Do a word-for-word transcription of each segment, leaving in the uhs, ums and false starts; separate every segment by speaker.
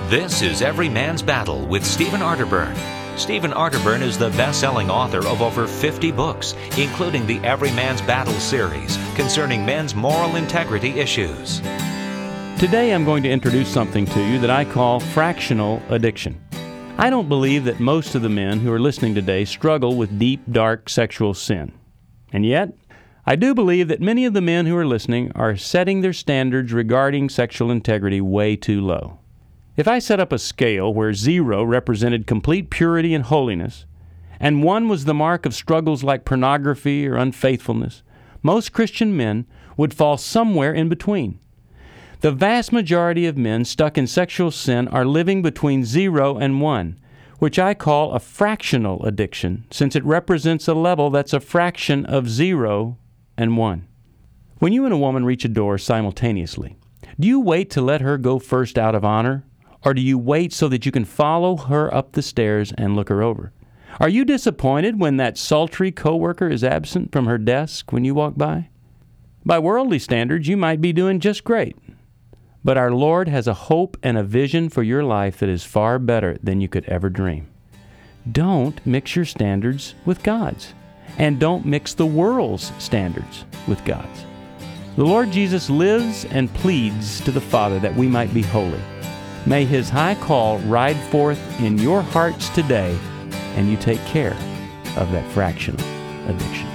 Speaker 1: This is Every Man's Battle with Stephen Arterburn. Stephen Arterburn is the best-selling author of over fifty books, including the Every Man's Battle series concerning men's moral integrity issues.
Speaker 2: Today I'm going to introduce something to you that I call fractional addiction. I don't believe that most of the men who are listening today struggle with deep, dark sexual sin. And yet, I do believe that many of the men who are listening are setting their standards regarding sexual integrity way too low. If I set up a scale where zero represented complete purity and holiness, and one was the mark of struggles like pornography or unfaithfulness, most Christian men would fall somewhere in between. The vast majority of men stuck in sexual sin are living between zero and one, which I call a fractional addiction, since it represents a level that's a fraction of zero and one. When you and a woman reach a door simultaneously, do you wait to let her go first out of honor? Or do you wait so that you can follow her up the stairs and look her over? Are you disappointed when that sultry coworker is absent from her desk when you walk by? By worldly standards, you might be doing just great. But our Lord has a hope and a vision for your life that is far better than you could ever dream. Don't mix your standards with God's. And don't mix the world's standards with God's. The Lord Jesus lives and pleads to the Father that we might be holy. May His high call ride forth in your hearts today, and you take care of that fractional addiction.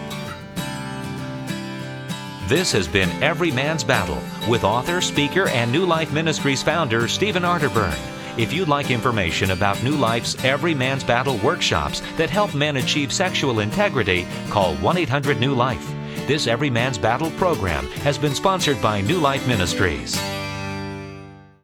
Speaker 1: This has been Every Man's Battle with author, speaker, and New Life Ministries founder Stephen Arterburn. If you'd like information about New Life's Every Man's Battle workshops that help men achieve sexual integrity, call one eight hundred new life. This Every Man's Battle program has been sponsored by New Life Ministries.